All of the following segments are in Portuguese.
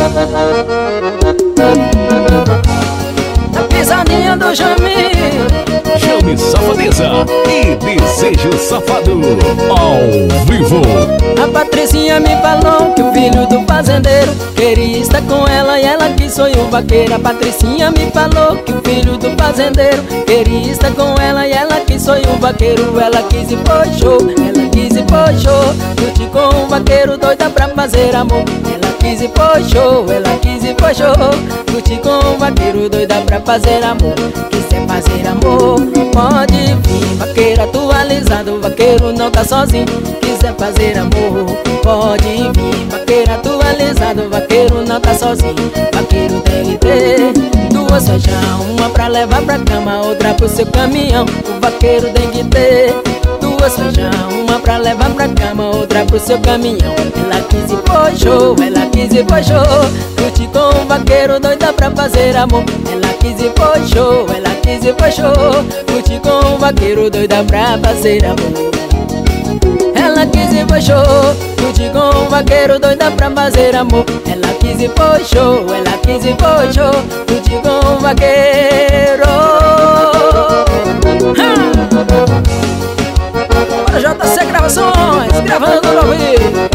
A pisadinha do Jami. Chame Safadeza e Desejo Safado ao vivo. A Patricinha me falou que o filho do fazendeiro queria estar com ela e ela quis foi o vaqueiro. A Patricinha me falou que o filho do fazendeiro queria estar com ela e ela quis foi o vaqueiro. Ela quis e foi show, ela quis e foi show. Curti com o vaqueiro doida pra fazer amor. Ela quis e foi show, ela quis e foi show. Curti com o vaqueiro doida pra fazer amor. Quiser fazer amor, pode vir. Vaqueiro atualizado, o vaqueiro não tá sozinho. Quiser fazer amor, pode vir. Vaqueiro atualizado, o vaqueiro não tá sozinho. Vaqueiro tem que ter duas feijão, uma pra levar pra cama, outra pro seu caminhão. O vaqueiro tem que ter duas feijão, uma pra levar pra cama, outra pro seu caminhão. Ela quis e foi show, ela quis e foi show. Curti com o vaqueiro doida pra fazer amor. Ela quis e foi show, ela quis e foi show. Curti com o vaqueiro doida pra fazer amor. Ela quis e foi show. Curti com o vaqueiro doida pra fazer amor. Ela quis e foi show, ela quis e foi show. Curti com o vaqueiro. JC Gravações, gravando no ouvido.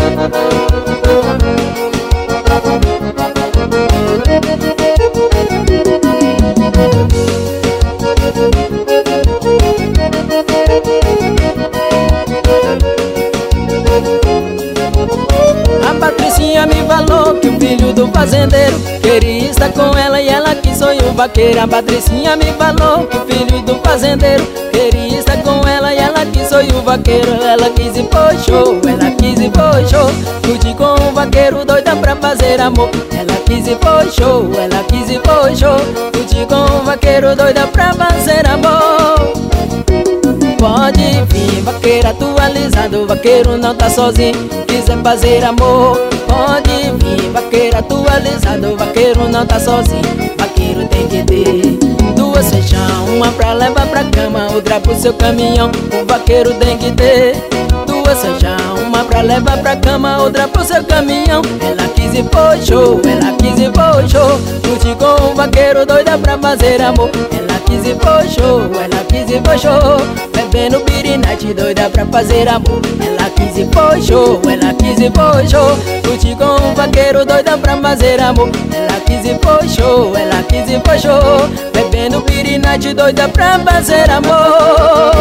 A Patricinha me falou que o filho do fazendeiro queria estar com ela e ela quis foi o vaqueiro. A Patricinha me falou que o filho do fazendeiro queria estar com ela e ela quis foi o vaqueiro. Ela quis e foi show, ela quis e foi show. Curti com o vaqueiro doida pra fazer amor. Ela quis e foi show, ela quis e foi show. Curti com o vaqueiro doida pra fazer amor. Pode vir, vaqueiro atualizado, o vaqueiro não tá sozinho. Quiser fazer amor, pode vir, vaqueiro atualizado, o vaqueiro não tá sozinho. Vaqueiro tem que ter duas feijão, uma pra levar pra cama, outra pro seu caminhão. O vaqueiro tem que ter duas feijão, uma pra levar pra cama, outra pro seu caminhão. Ela quis e foi show, ela quis e foi show. Curti com o vaqueiro doida pra fazer amor. Ela quis e foi show, ela quis e foi show. Bebendo pirinete doida pra fazer amor. Ela quis e foi show, ela quis e foi show. Curti com o vaqueiro doida pra fazer amor. Ela quis e foi show, ela quis e foi show. Bebendo pirinete doida pra fazer amor.